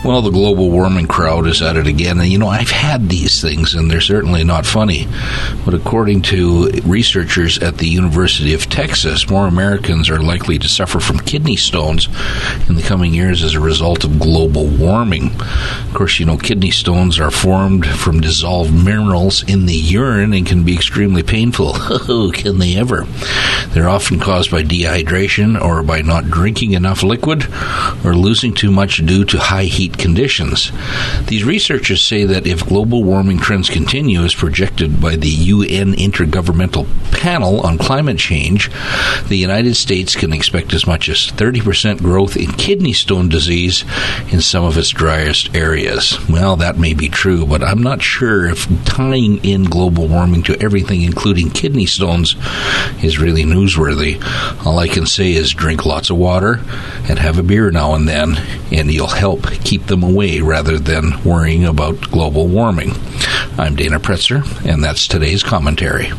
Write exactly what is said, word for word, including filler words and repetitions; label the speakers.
Speaker 1: Well, the global warming crowd is at it again. And, you know, I've had these things, and they're certainly not funny. But according to researchers at the University of Texas, more Americans are likely to suffer from kidney stones in the coming years as a result of global warming. Of course, you know, kidney stones are formed from dissolved minerals in the urine and can be extremely painful. Oh, can they ever? They're often caused by dehydration or by not drinking enough liquid or losing too much due to high heat conditions. These researchers say that if global warming trends continue as projected by the U N Intergovernmental Panel on Climate Change, the United States can expect as much as thirty percent growth in kidney stone disease in some of its driest areas. Well, that may be true, but I'm not sure if tying in global warming to everything, including kidney stones, is really newsworthy. All I can say is drink lots of water and have a beer now and then, and you'll help keep them away rather than worrying about global warming. I'm Dana Pretzer, and that's today's commentary.